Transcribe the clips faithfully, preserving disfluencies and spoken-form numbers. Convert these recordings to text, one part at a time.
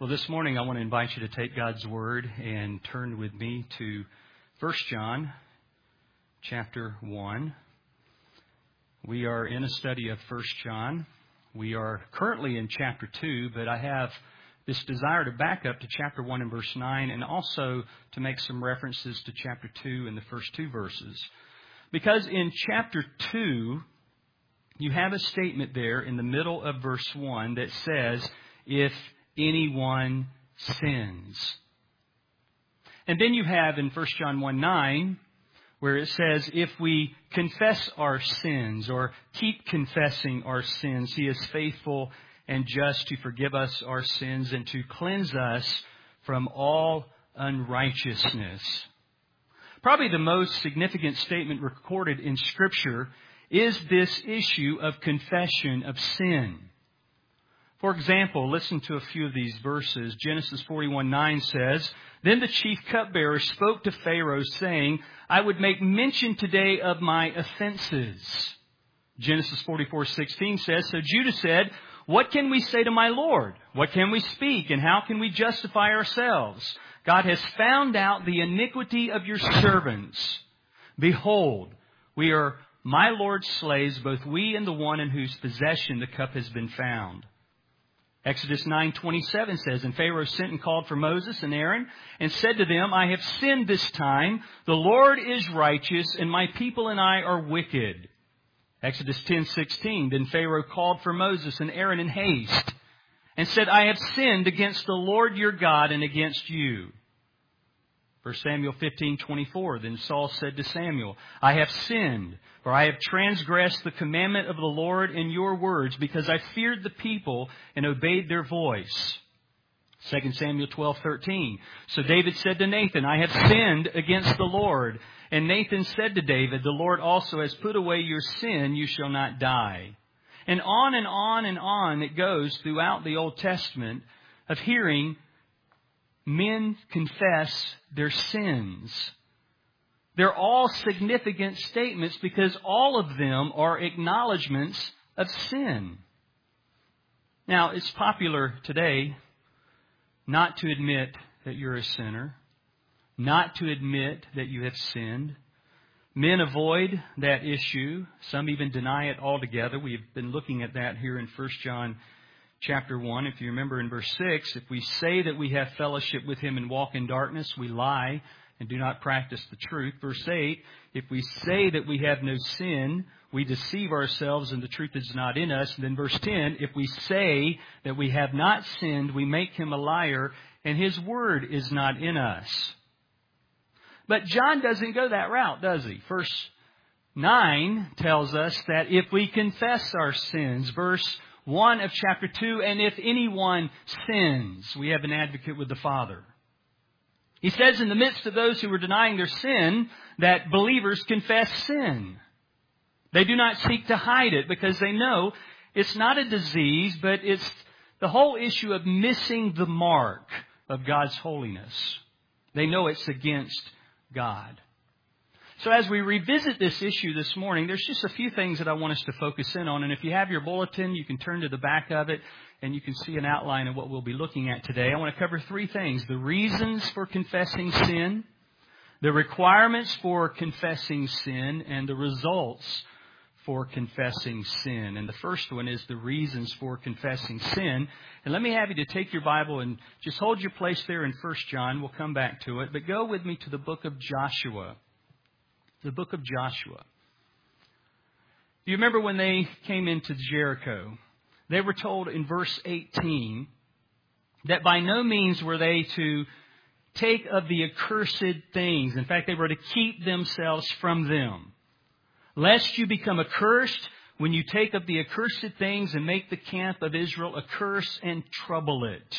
Well, this morning I want to invite you to take God's Word and turn with me to First John chapter one. We are in a study of First John. We are currently in chapter two, but I have this desire to back up to chapter one and verse nine and also to make some references to chapter two and the first two verses. Because in chapter two, you have a statement there in the middle of verse one that says, if anyone sins. And then you have in First John one nine, where it says, if we confess our sins or keep confessing our sins, He is faithful and just to forgive us our sins and to cleanse us from all unrighteousness. Probably the most significant statement recorded in Scripture is this issue of confession of sin. For example, listen to a few of these verses. Genesis forty-one nine says, Then the chief cupbearer spoke to Pharaoh, saying, I would make mention today of my offenses. Genesis forty-four sixteen says, So Judah said, What can we say to my Lord? What can we speak? And how can we justify ourselves? God has found out the iniquity of your servants. Behold, we are my Lord's slaves, both we and the one in whose possession the cup has been found. Exodus nine twenty-seven says, And Pharaoh sent and called for Moses and Aaron and said to them, I have sinned this time. The Lord is righteous, and my people and I are wicked. Exodus ten sixteen, Then Pharaoh called for Moses and Aaron in haste and said, I have sinned against the Lord your God and against you. First Samuel fifteen twenty-four, Then Saul said to Samuel, I have sinned, for I have transgressed the commandment of the Lord in your words, because I feared the people and obeyed their voice. Second Samuel twelve thirteen, So David said to Nathan, I have sinned against the Lord. And Nathan said to David, The Lord also has put away your sin, you shall not die. And on and on and on it goes throughout the Old Testament of hearing men confess their sins. They're all significant statements because all of them are acknowledgments of sin. Now, it's popular today not to admit that you're a sinner, not to admit that you have sinned. Men avoid that issue. Some even deny it altogether. We've been looking at that here in First John chapter one. If you remember in verse six, if we say that we have fellowship with Him and walk in darkness, we lie and do not practice the truth. Verse eight, if we say that we have no sin, we deceive ourselves and the truth is not in us. And then verse ten, if we say that we have not sinned, we make Him a liar and His word is not in us. But John doesn't go that route, does he? Verse nine tells us that if we confess our sins, verse one of chapter two, and if anyone sins, we have an advocate with the Father. He says in the midst of those who are denying their sin that believers confess sin. They do not seek to hide it because they know it's not a disease, but it's the whole issue of missing the mark of God's holiness. They know it's against God. So as we revisit this issue this morning, there's just a few things that I want us to focus in on. And if you have your bulletin, you can turn to the back of it and you can see an outline of what we'll be looking at today. I want to cover three things: the reasons for confessing sin, the requirements for confessing sin, and the results for confessing sin. And the first one is the reasons for confessing sin. And let me have you to take your Bible and just hold your place there in First John. We'll come back to it. But go with me to the book of Joshua. The book of Joshua. Do you remember when they came into Jericho? They were told in verse eighteen that by no means were they to take of the accursed things. In fact, they were to keep themselves from them. Lest you become accursed when you take of the accursed things and make the camp of Israel a curse and trouble it.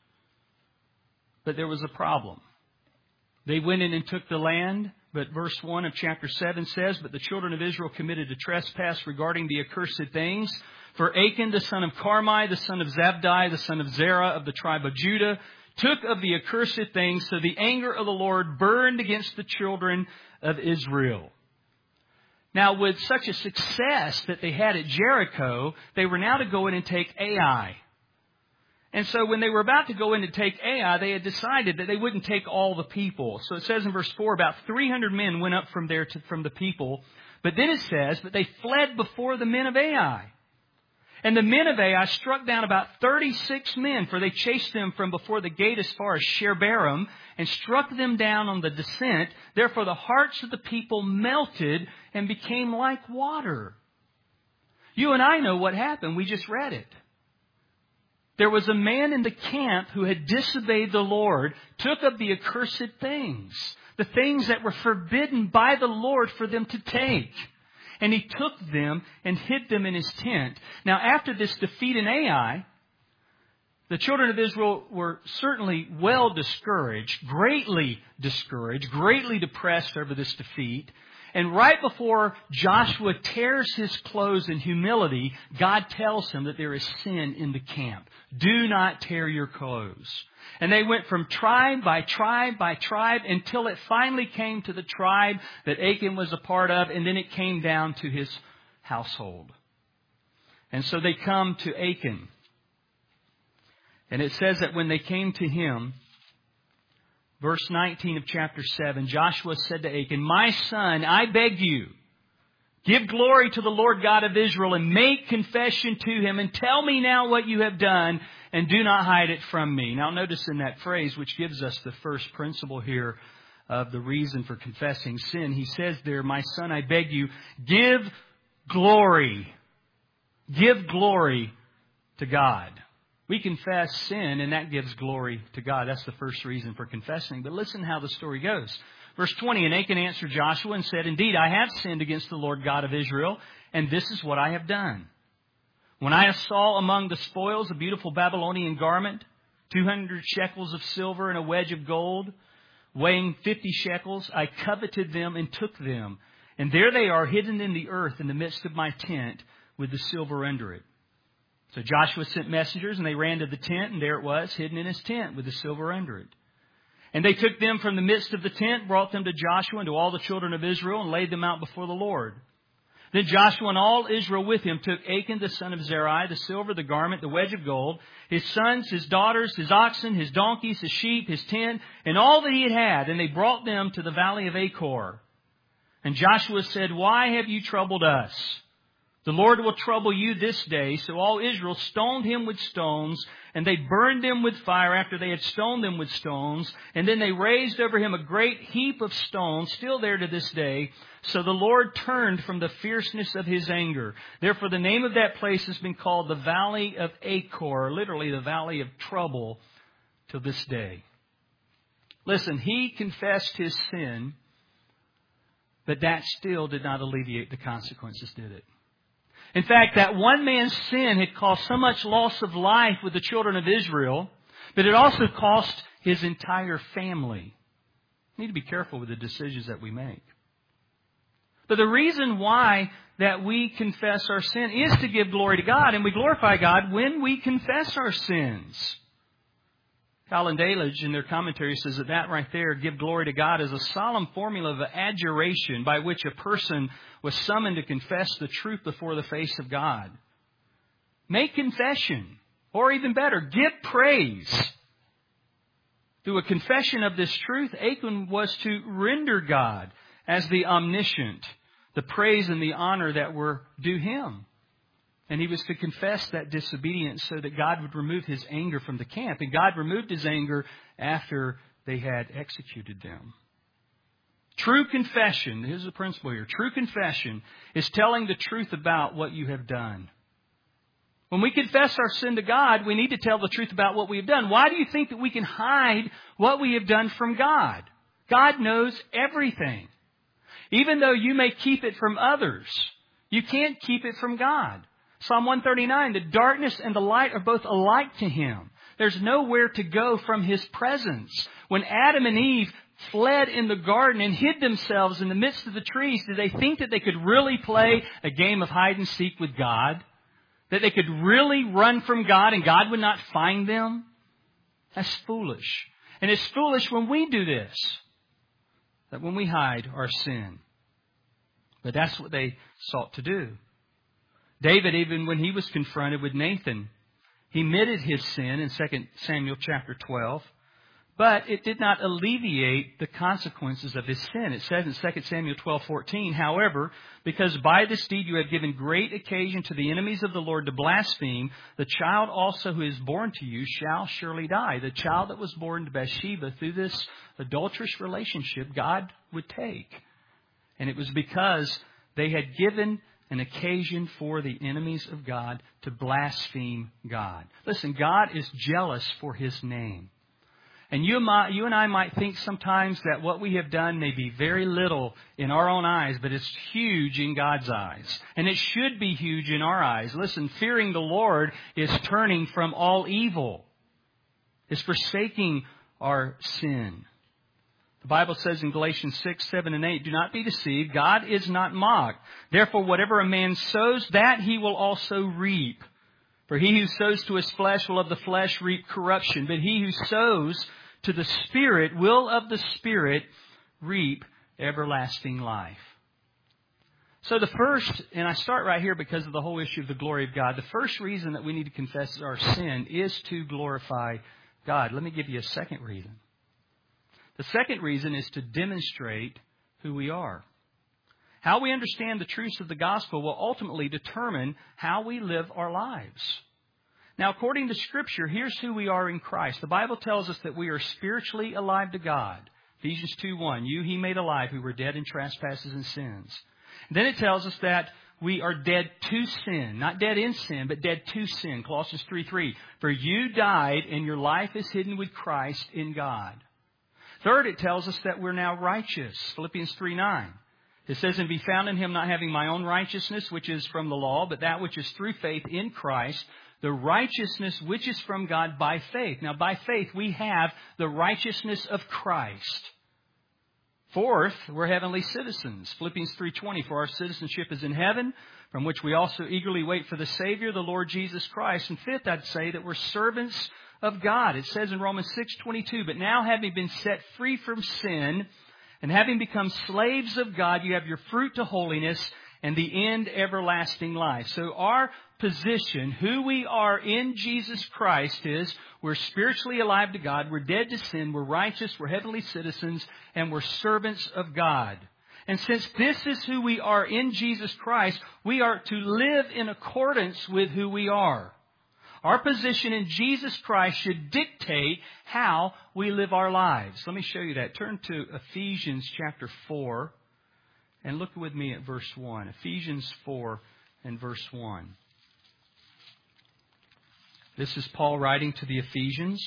But there was a problem. They went in and took the land. But verse one of chapter seven says, But the children of Israel committed a trespass regarding the accursed things. For Achan, the son of Carmi, the son of Zabdi, the son of Zerah of the tribe of Judah, took of the accursed things. So the anger of the Lord burned against the children of Israel. Now, with such a success that they had at Jericho, they were now to go in and take Ai. And so when they were about to go in to take Ai, they had decided that they wouldn't take all the people. So it says in verse four, about three hundred men went up from there to, from the people. But then it says that they fled before the men of Ai. And the men of Ai struck down about thirty-six men, for they chased them from before the gate as far as Sherbarim, and struck them down on the descent. Therefore the hearts of the people melted and became like water. You and I know what happened. We just read it. There was a man in the camp who had disobeyed the Lord, took up the accursed things, the things that were forbidden by the Lord for them to take. And he took them and hid them in his tent. Now, after this defeat in Ai, the children of Israel were certainly well discouraged, greatly discouraged, greatly depressed over this defeat. And right before Joshua tears his clothes in humility, God tells him that there is sin in the camp. Do not tear your clothes. And they went from tribe by tribe by tribe until it finally came to the tribe that Achan was a part of, and then it came down to his household. And so they come to Achan. And it says that when they came to him, verse nineteen of chapter seven, Joshua said to Achan, "My son, I beg you, give glory to the Lord God of Israel and make confession to him and tell me now what you have done and do not hide it from me." Now notice in that phrase, which gives us the first principle here of the reason for confessing sin, he says there, "My son, I beg you, give glory. Give glory to God." We confess sin, and that gives glory to God. That's the first reason for confessing. But listen how the story goes. Verse twenty, "And Achan answered Joshua and said, 'Indeed, I have sinned against the Lord God of Israel, and this is what I have done. When I saw among the spoils a beautiful Babylonian garment, two hundred shekels of silver and a wedge of gold, weighing fifty shekels, I coveted them and took them. And there they are hidden in the earth in the midst of my tent with the silver under it.' So Joshua sent messengers, and they ran to the tent, and there it was, hidden in his tent with the silver under it. And they took them from the midst of the tent, brought them to Joshua and to all the children of Israel, and laid them out before the Lord. Then Joshua and all Israel with him took Achan the son of Zerai, the silver, the garment, the wedge of gold, his sons, his daughters, his oxen, his donkeys, his sheep, his tent, and all that he had had, and they brought them to the valley of Achor. And Joshua said, 'Why have you troubled us? The Lord will trouble you this day.' So all Israel stoned him with stones, and they burned them with fire after they had stoned them with stones. And then they raised over him a great heap of stones, still there to this day. So the Lord turned from the fierceness of his anger. Therefore the name of that place has been called the Valley of Achor, literally the Valley of Trouble, till this day." Listen, he confessed his sin, but that still did not alleviate the consequences, did it? In fact, that one man's sin had caused so much loss of life with the children of Israel, but it also cost his entire family. We need to be careful with the decisions that we make. But the reason why that we confess our sin is to give glory to God, and we glorify God when we confess our sins. Colin Dalage, in their commentary, says that that right there, give glory to God, is a solemn formula of adjuration by which a person was summoned to confess the truth before the face of God. Make confession, or even better, give praise. Through a confession of this truth, Achan was to render God as the omniscient the praise and the honor that were due him. And he was to confess that disobedience so that God would remove his anger from the camp. And God removed his anger after they had executed them. True confession, here's the principle here. True confession is telling the truth about what you have done. When we confess our sin to God, we need to tell the truth about what we have done. Why do you think that we can hide what we have done from God? God knows everything. Even though you may keep it from others, you can't keep it from God. Psalm one thirty-nine, the darkness and the light are both alike to him. There's nowhere to go from his presence. When Adam and Eve fled in the garden and hid themselves in the midst of the trees, did they think that they could really play a game of hide and seek with God? That they could really run from God and God would not find them? That's foolish. And it's foolish when we do this. That when we hide our sin. But that's what they sought to do. David, even when he was confronted with Nathan, He admitted his sin in Second Samuel chapter twelve. But it did not alleviate the consequences of his sin. It says in Second Samuel twelve fourteen, however, because by this deed you have given great occasion to the enemies of the Lord to blaspheme, the child also who is born to you shall surely die. The child that was born to Bathsheba through this adulterous relationship, God would take. And it was because they had given an occasion for the enemies of God to blaspheme God. Listen, God is jealous for His name. And you, might, you and I might think sometimes that what we have done may be very little in our own eyes, but it's huge in God's eyes. And it should be huge in our eyes. Listen, fearing the Lord is turning from all evil. It's forsaking our sin. The Bible says in Galatians six, seven, and eight, do not be deceived. God is not mocked. Therefore, whatever a man sows, that he will also reap. For he who sows to his flesh will of the flesh reap corruption. But he who sows to the Spirit will of the Spirit reap everlasting life. So the first, and I start right here because of the whole issue of the glory of God. The first reason that we need to confess our sin is to glorify God. Let me give you a second reason. The second reason is to demonstrate who we are. How we understand the truths of the gospel will ultimately determine how we live our lives. Now, according to Scripture, here's who we are in Christ. The Bible tells us that we are spiritually alive to God. Ephesians two one, you He made alive who were dead in trespasses and sins. And then it tells us that we are dead to sin. Not dead in sin, but dead to sin. Colossians three three, for you died and your life is hidden with Christ in God. Third, it tells us that we're now righteous. Philippians three nine. It says, and be found in Him, not having my own righteousness, which is from the law, but that which is through faith in Christ, the righteousness which is from God by faith. Now, by faith, we have the righteousness of Christ. Fourth, we're heavenly citizens. Philippians three twenty, for our citizenship is in heaven, from which we also eagerly wait for the Savior, the Lord Jesus Christ. And fifth, I'd say that we're servants of God. It says in Romans six twenty-two, but now having been set free from sin, and having become slaves of God, you have your fruit to holiness and the end everlasting life. So our position, who we are in Jesus Christ is we're spiritually alive to God, we're dead to sin, we're righteous, we're heavenly citizens, and we're servants of God. And since this is who we are in Jesus Christ, we are to live in accordance with who we are. Our position in Jesus Christ should dictate how we live our lives. Let me show you that. Turn to Ephesians chapter four and look with me at verse one. Ephesians four and verse one. This is Paul writing to the Ephesians.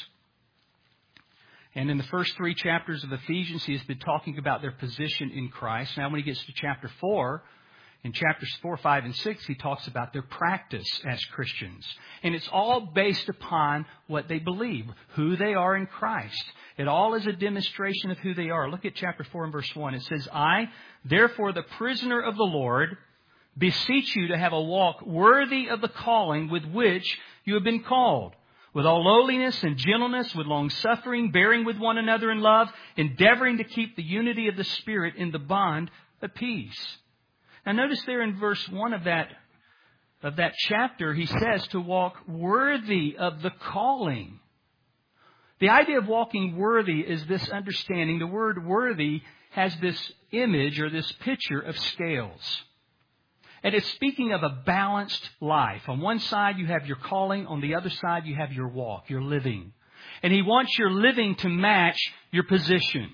And in the first three chapters of Ephesians, he has been talking about their position in Christ. Now when he gets to chapter four, in chapters four, five, and six, he talks about their practice as Christians. And it's all based upon what they believe, who they are in Christ. It all is a demonstration of who they are. Look at chapter four and verse one. It says, I, therefore the prisoner of the Lord, beseech you to have a walk worthy of the calling with which you have been called, with all lowliness and gentleness, with long suffering, bearing with one another in love, endeavoring to keep the unity of the Spirit in the bond of peace. Now notice there in verse one of that, of that chapter, he says to walk worthy of the calling. The idea of walking worthy is this understanding. The word worthy has this image or this picture of scales. And it's speaking of a balanced life. On one side you have your calling. On the other side you have your walk, your living. And he wants your living to match your position.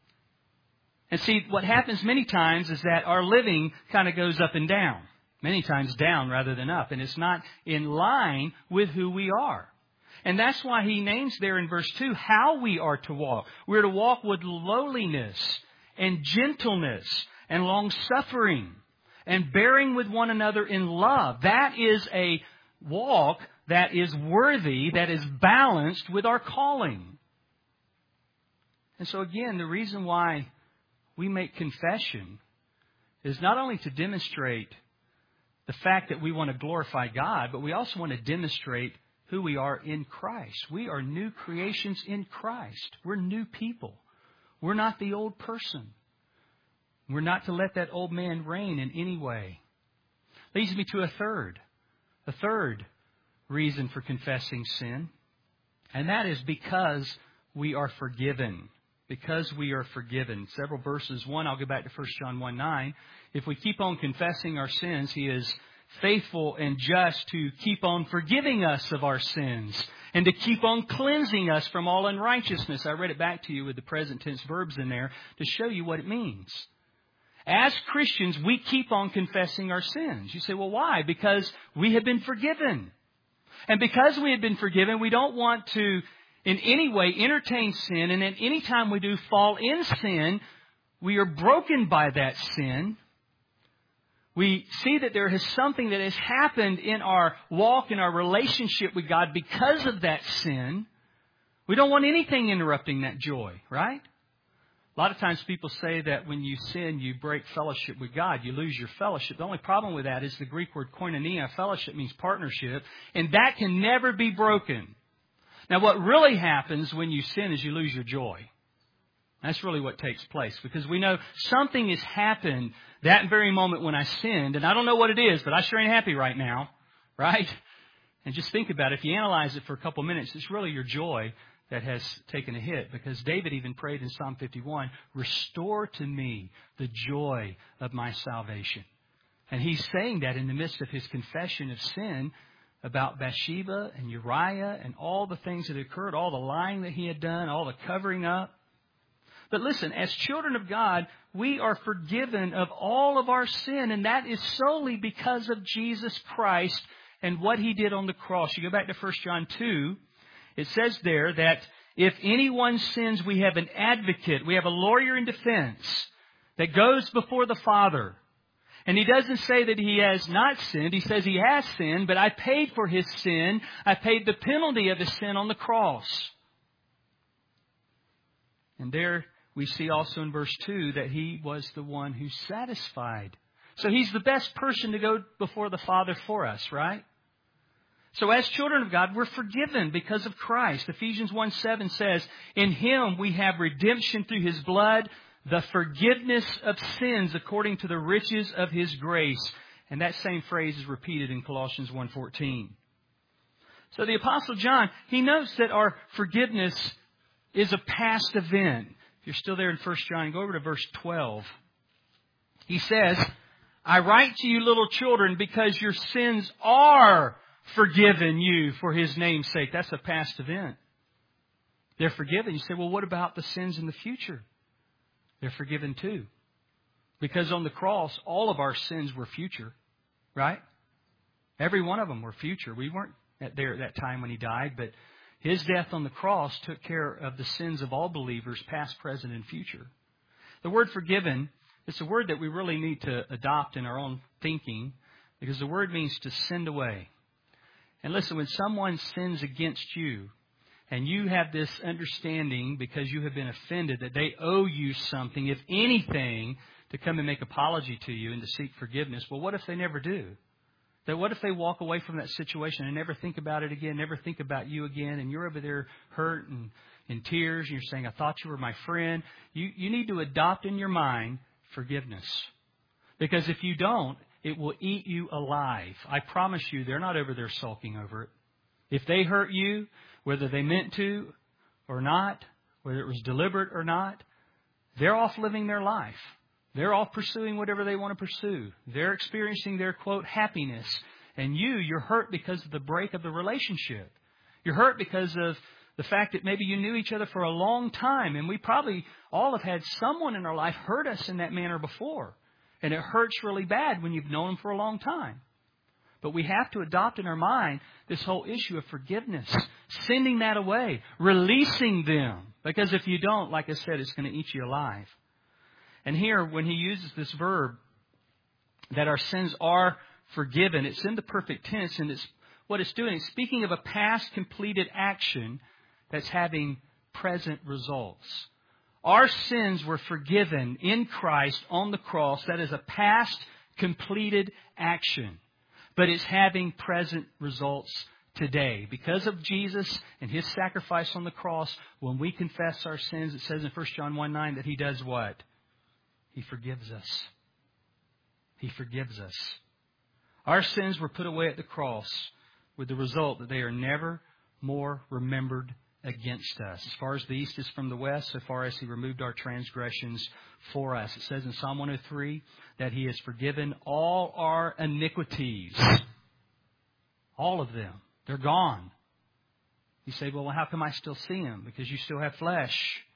And see, what happens many times is that our living kind of goes up and down. Many times down rather than up. And it's not in line with who we are. And that's why he names there in verse two how we are to walk. We're to walk with lowliness and gentleness and long suffering and bearing with one another in love. That is a walk that is worthy, that is balanced with our calling. And so again, the reason why we make confession is not only to demonstrate the fact that we want to glorify God, but we also want to demonstrate who we are in Christ. We are new creations in Christ. We're new people. We're not the old person. We're not to let that old man reign in any way. Leads me to a third. A third reason for confessing sin. And that is because we are forgiven. Because we are forgiven. Several verses. One, I'll go back to First John one nine. If we keep on confessing our sins, He is faithful and just to keep on forgiving us of our sins and to keep on cleansing us from all unrighteousness. I read it back to you with the present tense verbs in there to show you what it means. As Christians, we keep on confessing our sins. You say, well, why? Because we have been forgiven. And because we have been forgiven, we don't want to in any way entertain sin. And at any time we do fall in sin, we are broken by that sin. We see that there is something that has happened in our walk, in our relationship with God because of that sin. We don't want anything interrupting that joy, right? A lot of times people say that when you sin, you break fellowship with God. You lose your fellowship. The only problem with that is the Greek word koinonia. Fellowship means partnership, and that can never be broken. Now, what really happens when you sin is you lose your joy. That's really what takes place, because we know something has happened that very moment when I sinned, and I don't know what it is, but I sure ain't happy right now, right? And just think about it. If you analyze it for a couple minutes, it's really your joy that has taken a hit, because David even prayed in Psalm fifty-one, restore to me the joy of my salvation. And he's saying that in the midst of his confession of sin about Bathsheba and Uriah and all the things that occurred, all the lying that he had done, all the covering up. But listen, as children of God, we are forgiven of all of our sin, and that is solely because of Jesus Christ and what He did on the cross. You go back to First John two, it says there that if anyone sins, we have an advocate, we have a lawyer in defense that goes before the Father. And He doesn't say that he has not sinned. He says he has sinned, but I paid for his sin. I paid the penalty of his sin on the cross. And there we see also in verse two that He was the one who satisfied. So He's the best person to go before the Father for us, right? So as children of God, we're forgiven because of Christ. Ephesians one seven says, in Him we have redemption through His blood, the forgiveness of sins according to the riches of His grace. And that same phrase is repeated in Colossians one fourteen. So the Apostle John, he notes that our forgiveness is a past event. If you're still there in First John, go over to verse twelve. He says, I write to you, little children, because your sins are forgiven you for His name's sake. That's a past event. They're forgiven. You say, well, what about the sins in the future? They're forgiven too. Because on the cross, all of our sins were future, right? Every one of them were future. We weren't there at that time when He died, but His death on the cross took care of the sins of all believers, past, present, and future. The word forgiven, it's a word that we really need to adopt in our own thinking, because the word means to send away. And listen, when someone sins against you, and you have this understanding because you have been offended that they owe you something, if anything, to come and make apology to you and to seek forgiveness, well, what if they never do? That what if they walk away from that situation and never think about it again, never think about you again, and you're over there hurt and in tears, and you're saying, I thought you were my friend. You, you need to adopt in your mind forgiveness. Because if you don't, it will eat you alive. I promise you, they're not over there sulking over it. If they hurt you, whether they meant to or not, whether it was deliberate or not, they're off living their life. They're all pursuing whatever they want to pursue. They're experiencing their, quote, happiness. And you, you're hurt because of the break of the relationship. You're hurt because of the fact that maybe you knew each other for a long time. And we probably all have had someone in our life hurt us in that manner before. And it hurts really bad when you've known them for a long time. But we have to adopt in our mind this whole issue of forgiveness, sending that away, releasing them. Because if you don't, like I said, it's going to eat you alive. And here, when he uses this verb, that our sins are forgiven, it's in the perfect tense, and it's what it's doing. It's speaking of a past completed action that's having present results. Our sins were forgiven in Christ on the cross. That is a past completed action, but it's having present results today. Because of Jesus and His sacrifice on the cross, when we confess our sins, it says in First John one nine that He does what? He forgives us. He forgives us. Our sins were put away at the cross with the result that they are never more remembered against us. As far as the east is from the west, so far as He removed our transgressions for us. It says in Psalm one oh three that He has forgiven all our iniquities. All of them. They're gone. You say, well, how come I still see Him? Because you still have flesh.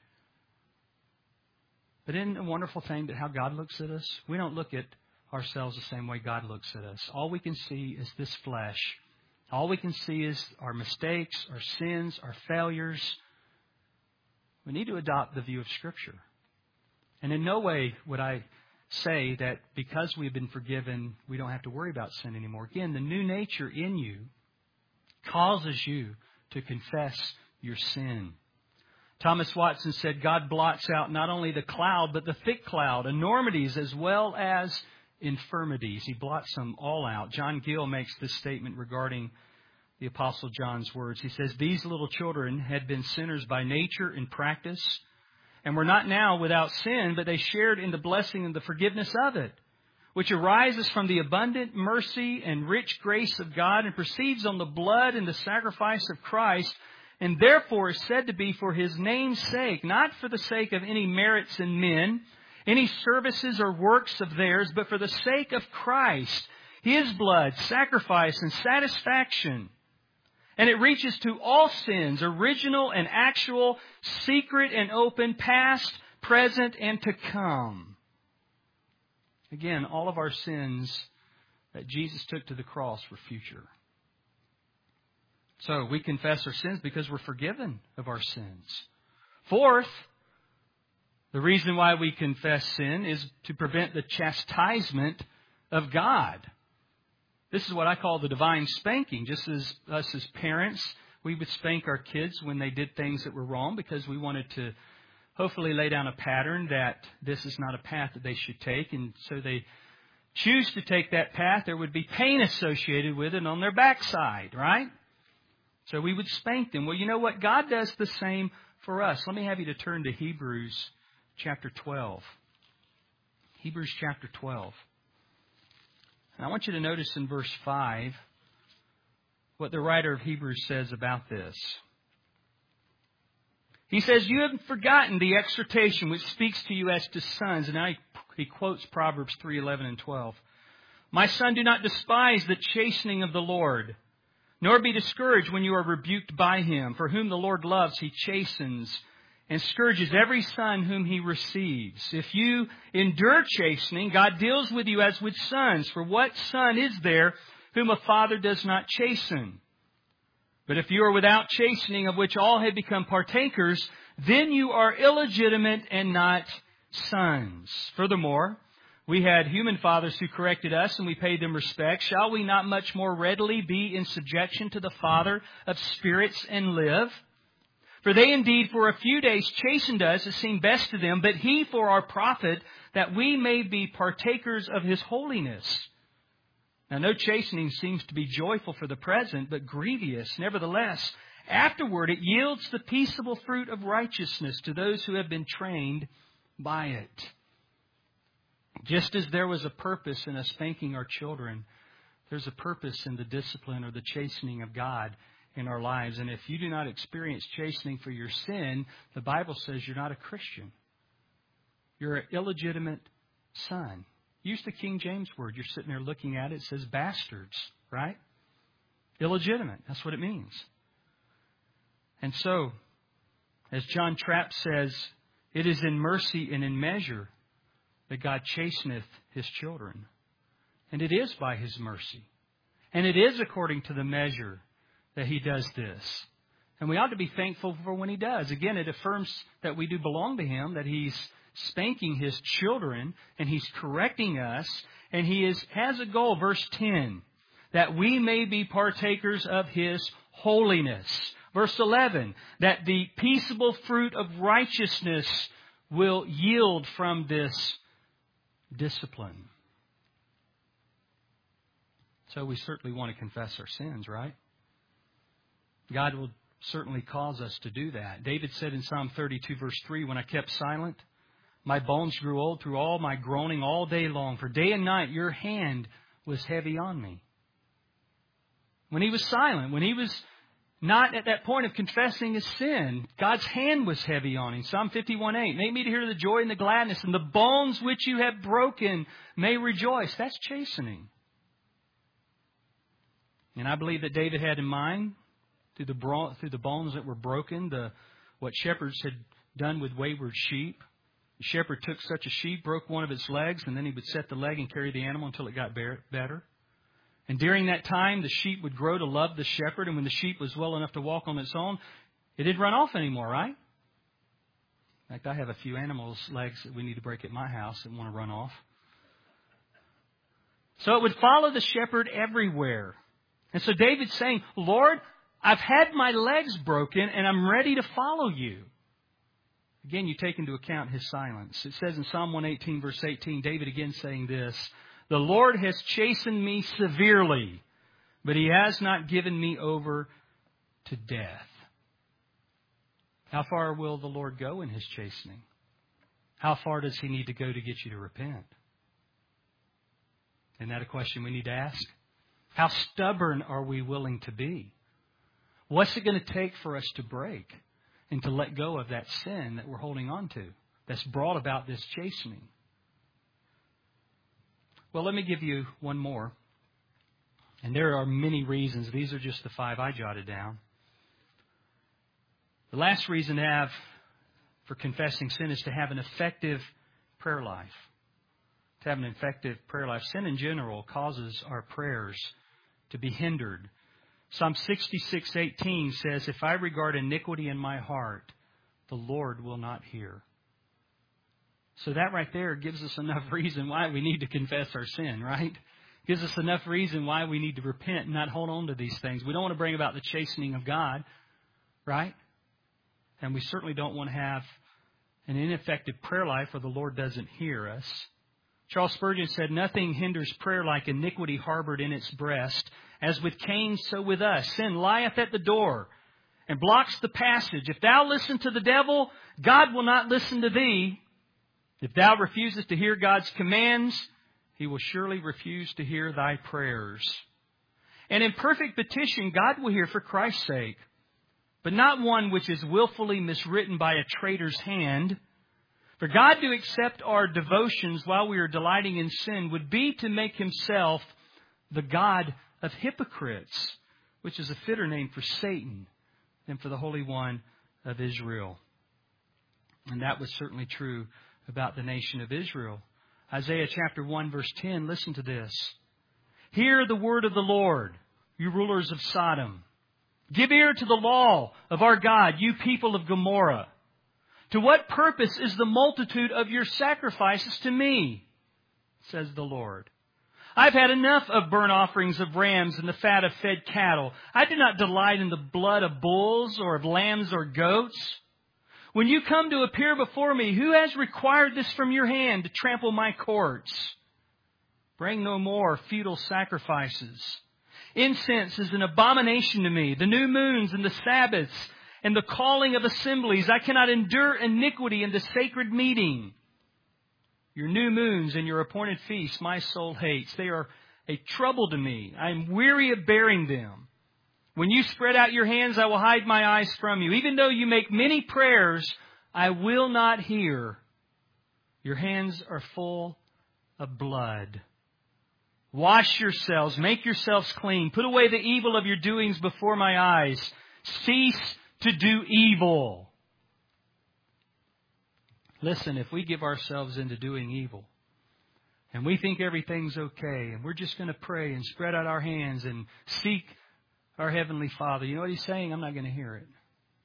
But isn't it a wonderful thing that how God looks at us? We don't look at ourselves the same way God looks at us. All we can see is this flesh. All we can see is our mistakes, our sins, our failures. We need to adopt the view of Scripture. And in no way would I say that because we've been forgiven, we don't have to worry about sin anymore. Again, the new nature in you causes you to confess your sin. Thomas Watson said, God blots out not only the cloud, but the thick cloud, enormities as well as infirmities. He blots them all out. John Gill makes this statement regarding the Apostle John's words. He says, these little children had been sinners by nature and practice, and were not now without sin, but they shared in the blessing and the forgiveness of it, which arises from the abundant mercy and rich grace of God, and proceeds on the blood and the sacrifice of Christ, and therefore is said to be for His name's sake, not for the sake of any merits in men, any services or works of theirs, but for the sake of Christ, His blood, sacrifice, and satisfaction. And it reaches to all sins, original and actual, secret and open, past, present, and to come. Again, all of our sins that Jesus took to the cross were future. So we confess our sins because we're forgiven of our sins. Fourth, the reason why we confess sin is to prevent the chastisement of God. This is what I call the divine spanking. Just as us as parents, we would spank our kids when they did things that were wrong because we wanted to hopefully lay down a pattern that this is not a path that they should take. And so they choose to take that path. There would be pain associated with it on their backside, right? So we would spank them. Well, you know what? God does the same for us. Let me have you to turn to Hebrews chapter twelve. Hebrews chapter twelve. And I want you to notice in verse five what the writer of Hebrews says about this. He says, you have forgotten the exhortation which speaks to you as to sons. And now he, he quotes Proverbs three, eleven and twelve. My son, do not despise the chastening of the Lord, nor be discouraged when you are rebuked by Him. For whom the Lord loves, He chastens and scourges every son whom He receives. If you endure chastening, God deals with you as with sons. For what son is there whom a father does not chasten? But if you are without chastening, of which all have become partakers, then you are illegitimate and not sons. Furthermore, we had human fathers who corrected us, and we paid them respect. Shall we not much more readily be in subjection to the Father of spirits and live? For they indeed for a few days chastened us, as seemed best to them, but He for our profit, that we may be partakers of His holiness. Now no chastening seems to be joyful for the present, but grievous. Nevertheless, afterward it yields the peaceable fruit of righteousness to those who have been trained by it. Just as there was a purpose in us spanking our children, there's a purpose in the discipline or the chastening of God in our lives. And if you do not experience chastening for your sin, the Bible says you're not a Christian. You're an illegitimate son. Use the King James word. You're sitting there looking at it. It says bastards, right? Illegitimate. That's what it means. And so, as John Trapp says, it is in mercy and in measure that God chasteneth His children. And it is by His mercy. And it is according to the measure that He does this. And we ought to be thankful for when He does. Again, it affirms that we do belong to Him, that He's spanking His children, and He's correcting us, and He is has a goal, verse ten, that we may be partakers of His holiness. Verse eleven, that the peaceable fruit of righteousness will yield from this discipline. So we certainly want to confess our sins, right? God will certainly cause us to do that. David said in Psalm thirty-two, verse three, when I kept silent, my bones grew old through all my groaning all day long. For day and night your hand was heavy on me. when he was silent, when he was not at that point of confessing his sin. God's hand was heavy on him. Psalm fifty-one eight, make me to hear the joy and the gladness, and the bones which you have broken may rejoice. That's chastening. And I believe that David had in mind, through the bro- through the bones that were broken, the what shepherds had done with wayward sheep. The shepherd took such a sheep, broke one of its legs, and then he would set the leg and carry the animal until it got better. And during that time, the sheep would grow to love the shepherd. And when the sheep was well enough to walk on its own, it didn't run off anymore, right? In fact, I have a few animals' legs that we need to break at my house that want to run off. So it would follow the shepherd everywhere. And so David's saying, Lord, I've had my legs broken and I'm ready to follow you. Again, you take into account his silence. It says in Psalm one eighteen, verse eighteen, David again saying this, the Lord has chastened me severely, but he has not given me over to death. How far will the Lord go in his chastening? How far does he need to go to get you to repent? Isn't that a question we need to ask? How stubborn are we willing to be? What's it going to take for us to break and to let go of that sin that we're holding on to that's brought about this chastening? Well, let me give you one more. And there are many reasons. These are just the five I jotted down. The last reason to have for confessing sin is to have an effective prayer life. To have an effective prayer life. Sin in general causes our prayers to be hindered. Psalm sixty-six eighteen says, if I regard iniquity in my heart, the Lord will not hear. So that right there gives us enough reason why we need to confess our sin, right? Gives us enough reason why we need to repent and not hold on to these things. We don't want to bring about the chastening of God, right? And we certainly don't want to have an ineffective prayer life where the Lord doesn't hear us. Charles Spurgeon said, nothing hinders prayer like iniquity harbored in its breast. As with Cain, so with us. Sin lieth at the door and blocks the passage. If thou listen to the devil, God will not listen to thee. If thou refusest to hear God's commands, he will surely refuse to hear thy prayers. And in perfect petition, God will hear for Christ's sake, but not one which is willfully miswritten by a traitor's hand. For God to accept our devotions while we are delighting in sin would be to make himself the God of hypocrites, which is a fitter name for Satan than for the Holy One of Israel. And that was certainly true about the nation of Israel. Isaiah chapter one, verse ten, listen to this. Hear the word of the Lord, you rulers of Sodom. Give ear to the law of our God, you people of Gomorrah. To what purpose is the multitude of your sacrifices to me, says the Lord. I've had enough of burnt offerings of rams and the fat of fed cattle. I do not delight in the blood of bulls or of lambs or goats. When you come to appear before me, who has required this from your hand to trample my courts? Bring no more futile sacrifices. Incense is an abomination to me. The new moons and the Sabbaths and the calling of assemblies. I cannot endure iniquity in the sacred meeting. Your new moons and your appointed feasts my soul hates. They are a trouble to me. I am weary of bearing them. When you spread out your hands, I will hide my eyes from you. Even though you make many prayers, I will not hear. Your hands are full of blood. Wash yourselves, make yourselves clean. Put away the evil of your doings before my eyes. Cease to do evil. Listen, if we give ourselves into doing evil and we think everything's okay and we're just going to pray and spread out our hands and seek our Heavenly Father, you know what He's saying? I'm not going to hear it.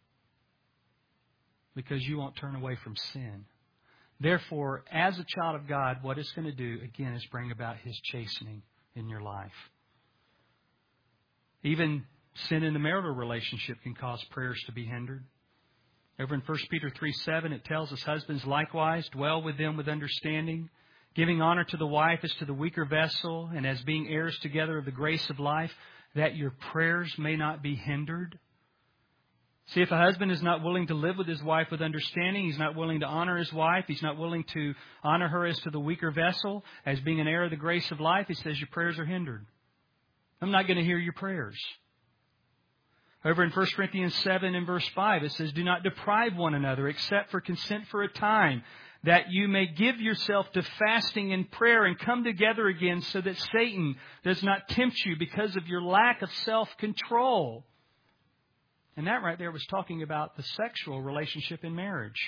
Because you won't turn away from sin. Therefore, as a child of God, what it's going to do, again, is bring about His chastening in your life. Even sin in the marital relationship can cause prayers to be hindered. Over in First Peter three seven, it tells us, husbands likewise dwell with them with understanding, giving honor to the wife as to the weaker vessel, and as being heirs together of the grace of life, that your prayers may not be hindered. See, if a husband is not willing to live with his wife with understanding, he's not willing to honor his wife, he's not willing to honor her as to the weaker vessel, as being an heir of the grace of life, he says your prayers are hindered. I'm not going to hear your prayers. Over in First Corinthians seven and verse five, it says, do not deprive one another except for consent for a time, that you may give yourself to fasting and prayer and come together again so that Satan does not tempt you because of your lack of self-control. And that right there was talking about the sexual relationship in marriage.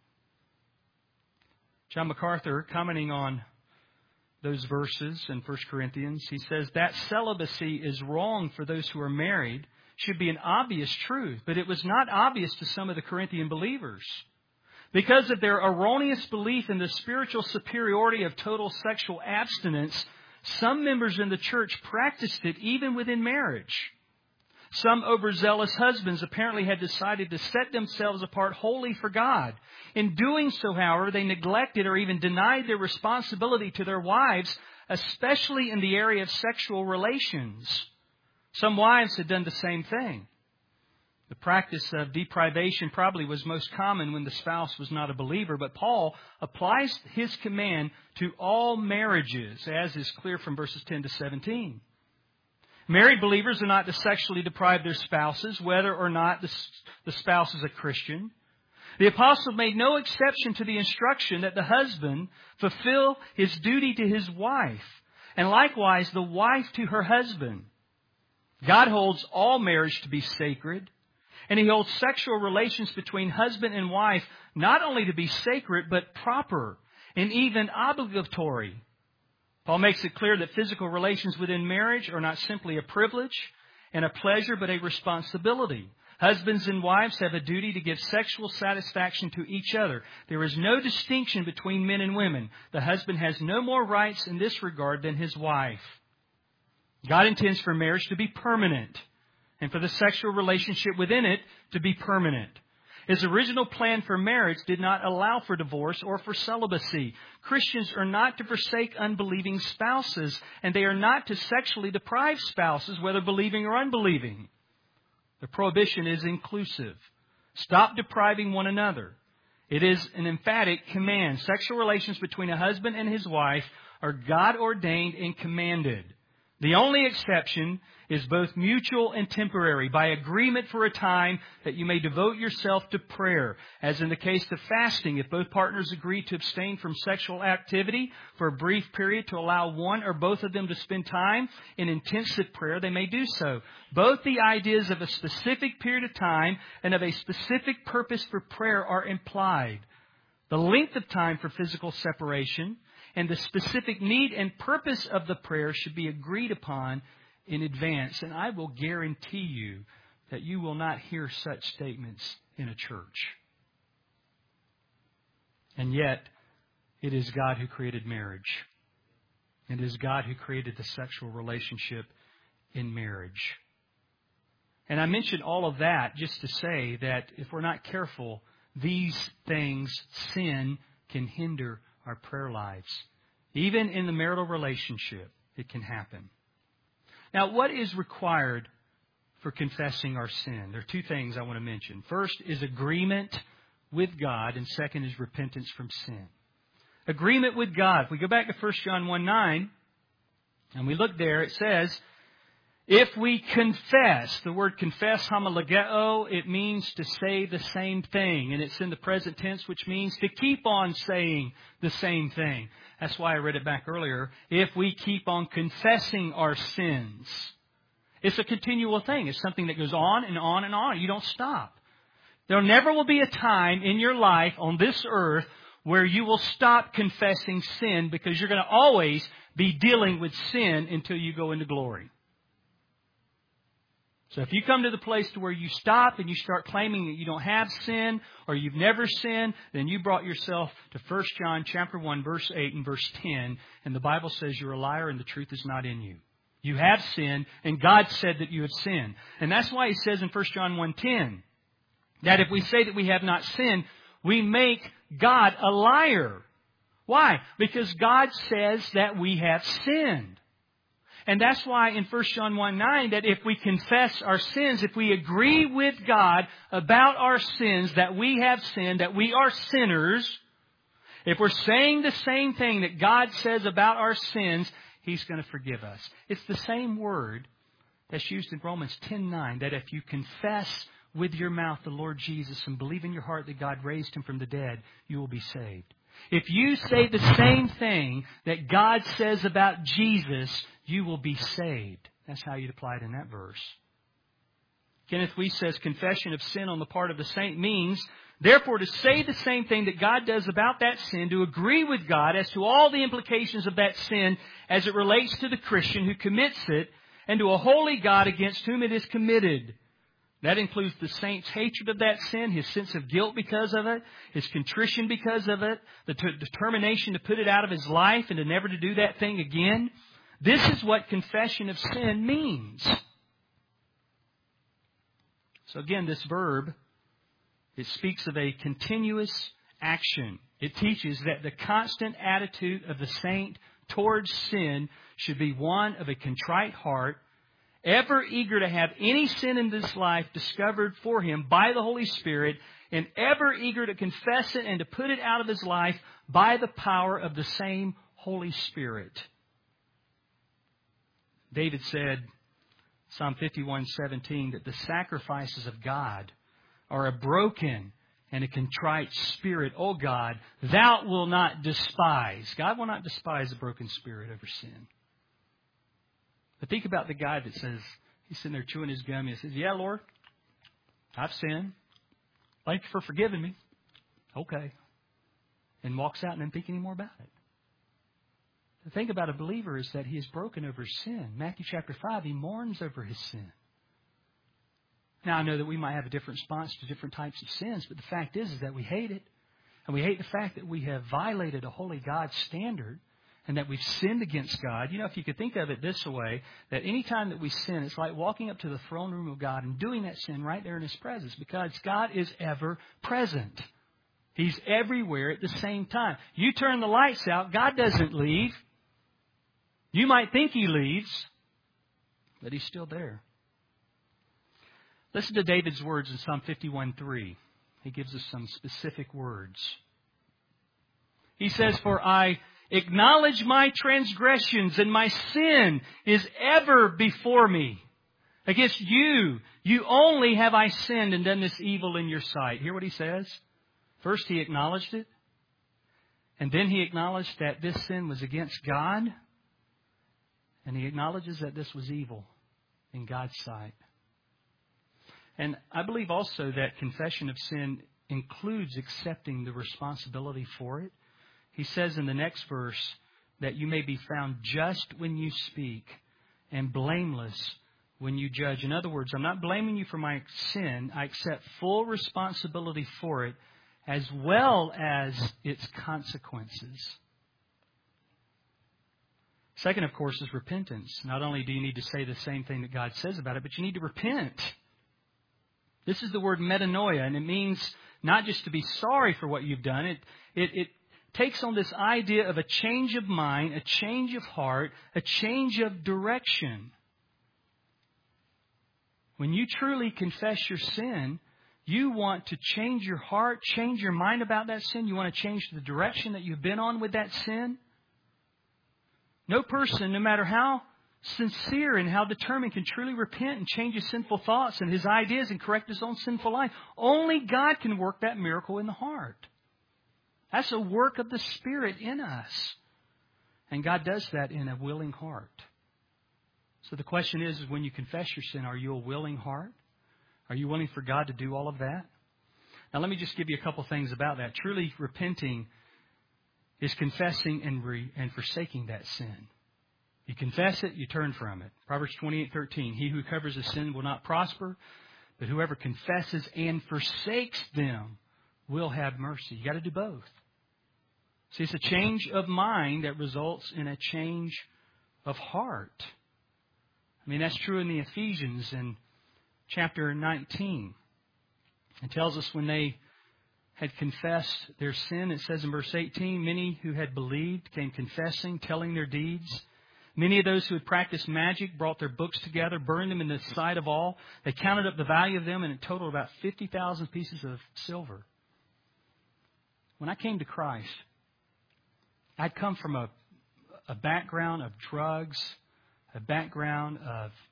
John MacArthur, commenting on those verses in First Corinthians, he says that celibacy is wrong for those who are married should be an obvious truth, but it was not obvious to some of the Corinthian believers. Because of their erroneous belief in the spiritual superiority of total sexual abstinence, some members in the church practiced it even within marriage. Some overzealous husbands apparently had decided to set themselves apart wholly for God. In doing so, however, they neglected or even denied their responsibility to their wives, especially in the area of sexual relations. Some wives had done the same thing. The practice of deprivation probably was most common when the spouse was not a believer, but Paul applies his command to all marriages, as is clear from verses ten to seventeen. Married believers are not to sexually deprive their spouses, whether or not the, the spouse is a Christian. The apostle made no exception to the instruction that the husband fulfill his duty to his wife, and likewise the wife to her husband. God holds all marriage to be sacred, and He holds sexual relations between husband and wife not only to be sacred, but proper and even obligatory. Paul makes it clear that physical relations within marriage are not simply a privilege and a pleasure, but a responsibility. Husbands and wives have a duty to give sexual satisfaction to each other. There is no distinction between men and women. The husband has no more rights in this regard than his wife. God intends for marriage to be permanent and for the sexual relationship within it to be permanent. His original plan for marriage did not allow for divorce or for celibacy. Christians are not to forsake unbelieving spouses, and they are not to sexually deprive spouses, whether believing or unbelieving. The prohibition is inclusive. Stop depriving one another. It is an emphatic command. Sexual relations between a husband and his wife are God-ordained and commanded. The only exception is both mutual and temporary, by agreement for a time that you may devote yourself to prayer. As in the case of fasting, if both partners agree to abstain from sexual activity for a brief period to allow one or both of them to spend time in intensive prayer, they may do so. Both the ideas of a specific period of time and of a specific purpose for prayer are implied. The length of time for physical separation and the specific need and purpose of the prayer should be agreed upon in advance. And I will guarantee you that you will not hear such statements in a church. And yet, it is God who created marriage. It is God who created the sexual relationship in marriage. And I mentioned all of that just to say that if we're not careful, these things, sin, can hinder our prayer lives. Even in the marital relationship, it can happen. Now, what is required for confessing our sin? There are two things I want to mention. First is agreement with God, and second is repentance from sin. Agreement with God. If we go back to First John one nine, and we look there, it says, if we confess, the word confess, homologeo, it means to say the same thing. And it's in the present tense, which means to keep on saying the same thing. That's why I read it back earlier. If we keep on confessing our sins. It's a continual thing. It's something that goes on and on and on. You don't stop. There never will be a time in your life on this earth where you will stop confessing sin, because you're going to always be dealing with sin until you go into glory. So if you come to the place to where you stop and you start claiming that you don't have sin or you've never sinned, then you brought yourself to First John chapter one, verse eight and verse ten. And the Bible says you're a liar and the truth is not in you. You have sinned, and God said that you have sinned. And that's why He says in First John one ten that if we say that we have not sinned, we make God a liar. Why? Because God says that we have sinned. And that's why in First John one nine that if we confess our sins, if we agree with God about our sins, that we have sinned, that we are sinners, if we're saying the same thing that God says about our sins, He's going to forgive us. It's the same word That's used in Romans ten nine, that if you confess with your mouth the Lord Jesus and believe in your heart that God raised Him from the dead, you will be saved. If you say the same thing that God says about Jesus, you will be saved. That's how you'd apply it in that verse. Kenneth Wuest says confession of sin on the part of the saint means, therefore, to say the same thing that God does about that sin, to agree with God as to all the implications of that sin as it relates to the Christian who commits it, and to a holy God against whom it is committed. That includes the saint's hatred of that sin, his sense of guilt because of it, his contrition because of it, the t- determination to put it out of his life and to never to do that thing again. This is what confession of sin means. So again, this verb, it speaks of a continuous action. It teaches that the constant attitude of the saint towards sin should be one of a contrite heart, ever eager to have any sin in this life discovered for him by the Holy Spirit, and ever eager to confess it and to put it out of his life by the power of the same Holy Spirit. David said, Psalm fifty-one seventeen, that the sacrifices of God are a broken and a contrite spirit. O God, Thou wilt not despise. God will not despise a broken spirit over sin. But think about the guy that says, he's sitting there chewing his gum. He says, yeah, Lord, I've sinned. Thank you for forgiving me. Okay. And walks out and doesn't think any more about it. The thing about a believer is that he is broken over sin. Matthew chapter five, he mourns over his sin. Now, I know that we might have a different response to different types of sins, but the fact is, is that we hate it. And we hate the fact that we have violated a holy God's standard and that we've sinned against God. You know, if you could think of it this way, that any time that we sin, it's like walking up to the throne room of God and doing that sin right there in His presence, because God is ever present. He's everywhere at the same time. You turn the lights out, God doesn't leave. You might think He leaves, but He's still there. Listen to David's words in Psalm fifty-one three. He gives us some specific words. He says, for I acknowledge my transgressions, and my sin is ever before me. Against you, you only have I sinned and done this evil in your sight. Hear what he says? First, he acknowledged it. And then he acknowledged that this sin was against God. And he acknowledges that this was evil in God's sight. And I believe also that confession of sin includes accepting the responsibility for it. He says in the next verse that you may be found just when you speak and blameless when you judge. In other words, I'm not blaming you for my sin. I accept full responsibility for it as well as its consequences. Second, of course, is repentance. Not only do you need to say the same thing that God says about it, but you need to repent. This is the word metanoia, and it means not just to be sorry for what you've done. It, it, it takes on this idea of a change of mind, a change of heart, a change of direction. When you truly confess your sin, you want to change your heart, change your mind about that sin. You want to change the direction that you've been on with that sin. No person, no matter how sincere and how determined, can truly repent and change his sinful thoughts and his ideas and correct his own sinful life. Only God can work that miracle in the heart. That's a work of the Spirit in us. And God does that in a willing heart. So the question is, is when you confess your sin, are you a willing heart? Are you willing for God to do all of that? Now let me just give you a couple things about that. Truly repenting is confessing and, re, and forsaking that sin. You confess it, you turn from it. Proverbs twenty-eight thirteen, he who covers a sin will not prosper, but whoever confesses and forsakes them will have mercy. You got to do both. See, it's a change of mind that results in a change of heart. I mean, that's true in the Ephesians in chapter nineteen. It tells us when they had confessed their sin, it says in verse eighteen, many who had believed came confessing, telling their deeds. Many of those who had practiced magic brought their books together, burned them in the sight of all. They counted up the value of them, and it totaled about fifty thousand pieces of silver. When I came to Christ, I'd come from a, a background of drugs, a background of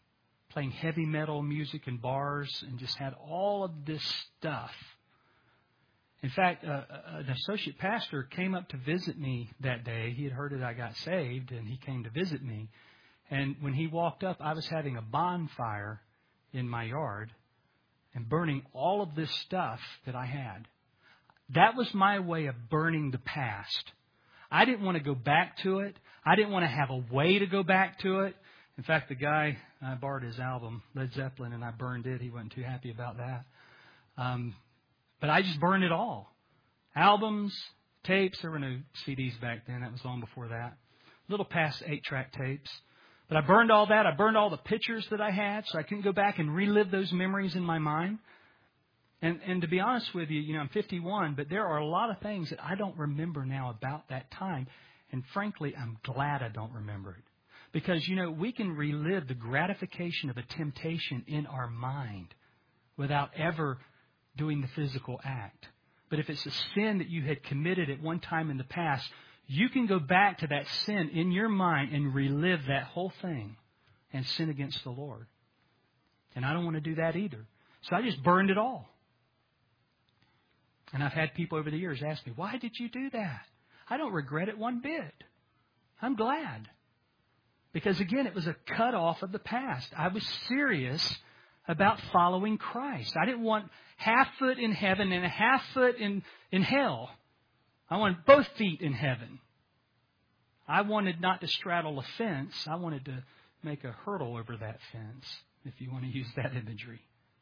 playing heavy metal music in bars, and just had all of this stuff. In fact, uh, an associate pastor came up to visit me that day. He had heard that I got saved, and he came to visit me. And when he walked up, I was having a bonfire in my yard and burning all of this stuff that I had. That was my way of burning the past. I didn't want to go back to it. I didn't want to have a way to go back to it. In fact, the guy, I borrowed his album, Led Zeppelin, and I burned it. He wasn't too happy about that. Um, but I just burned it all. Albums, tapes. There were no C Ds back then. That was long before that. Little past eight-track tapes. But I burned all that. I burned all the pictures that I had, so I couldn't go back and relive those memories in my mind. And and to be honest with you, you know, I'm fifty-one, but there are a lot of things that I don't remember now about that time. And frankly, I'm glad I don't remember it. Because, you know, we can relive the gratification of a temptation in our mind without ever doing the physical act. But if it's a sin that you had committed at one time in the past, you can go back to that sin in your mind and relive that whole thing and sin against the Lord. And I don't want to do that either. So I just burned it all. And I've had people over the years ask me, why did you do that? I don't regret it one bit. I'm glad. Because again, it was a cutoff of the past. I was serious about following Christ. I didn't want half foot in heaven and a half foot in, in hell. I wanted both feet in heaven. I wanted not to straddle a fence. I wanted to make a hurdle over that fence, if you want to use that imagery.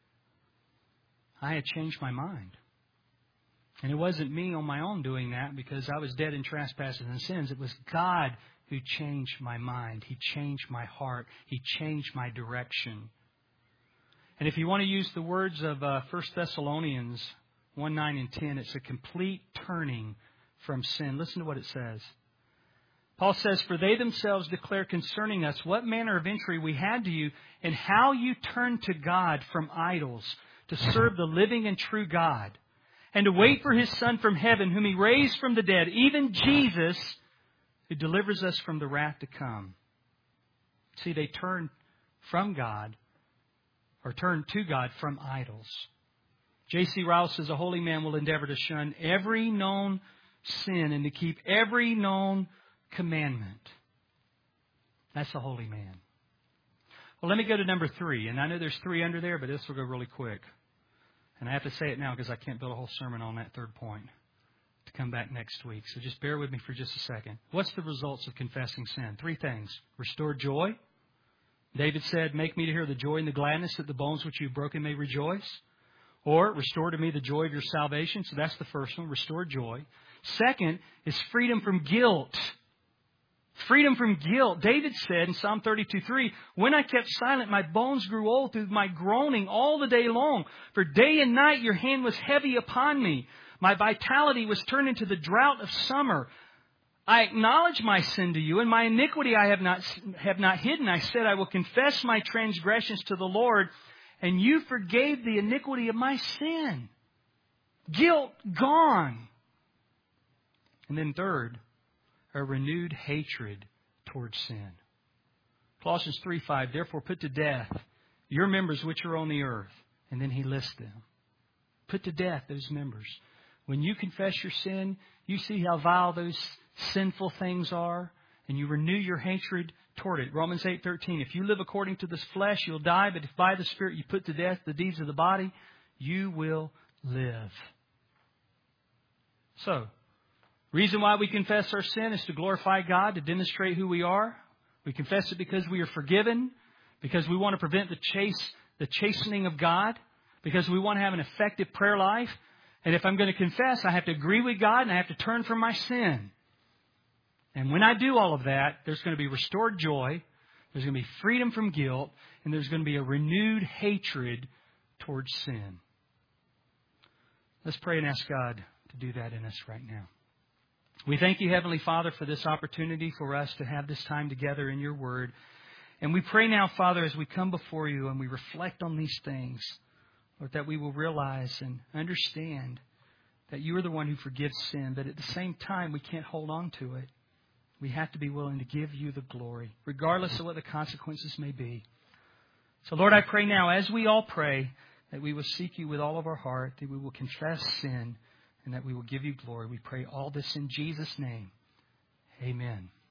I had changed my mind. And it wasn't me on my own doing that because I was dead in trespasses and sins. It was God who changed my mind. He changed my heart. He changed my direction. And if you want to use the words of uh, First Thessalonians one, nine, and ten, it's a complete turning from sin. Listen to what it says. Paul says, for they themselves declare concerning us what manner of entry we had to you and how you turned to God from idols to serve the living and true God and to wait for His Son from heaven, whom He raised from the dead, even Jesus, who delivers us from the wrath to come. See, they turned from God, or turned to God from idols. J C Ryle says, a holy man will endeavor to shun every known sin and to keep every known commandment. That's a holy man. Well, let me go to number three. And I know there's three under there, but this will go really quick. And I have to say it now because I can't build a whole sermon on that third point to come back next week. So just bear with me for just a second. What's the results of confessing sin? Three things. Restored joy. David said, make me to hear the joy and the gladness that the bones which you've broken may rejoice. Or restore to me the joy of your salvation. So that's the first one, restored joy. Second is freedom from guilt. Freedom from guilt. David said in Psalm thirty-two three, when I kept silent, my bones grew old through my groaning all the day long. For day and night your hand was heavy upon me. My vitality was turned into the drought of summer. I acknowledge my sin to you, and my iniquity I have not, have not hidden. I said, I will confess my transgressions to the Lord, and you forgave the iniquity of my sin. Guilt gone. And then third, a renewed hatred towards sin. Colossians three five, therefore put to death your members which are on the earth. And then he lists them. Put to death those members. When you confess your sin, you see how vile those sinful things are, and you renew your hatred toward it. Romans eight thirteen, if you live according to this flesh, you'll die, but if by the Spirit you put to death the deeds of the body, you will live. So, reason why we confess our sin is to glorify God, to demonstrate who we are. We confess it because we are forgiven, because we want to prevent the chase, the chastening of God, because we want to have an effective prayer life. And if I'm going to confess, I have to agree with God and I have to turn from my sin. And when I do all of that, there's going to be restored joy, there's going to be freedom from guilt, and there's going to be a renewed hatred towards sin. Let's pray and ask God to do that in us right now. We thank you, Heavenly Father, for this opportunity for us to have this time together in your word. And we pray now, Father, as we come before you and we reflect on these things, Lord, that we will realize and understand that you are the one who forgives sin, but at the same time, we can't hold on to it. We have to be willing to give you the glory, regardless of what the consequences may be. So, Lord, I pray now, as we all pray, that we will seek you with all of our heart, that we will confess sin, and that we will give you glory. We pray all this in Jesus' name. Amen.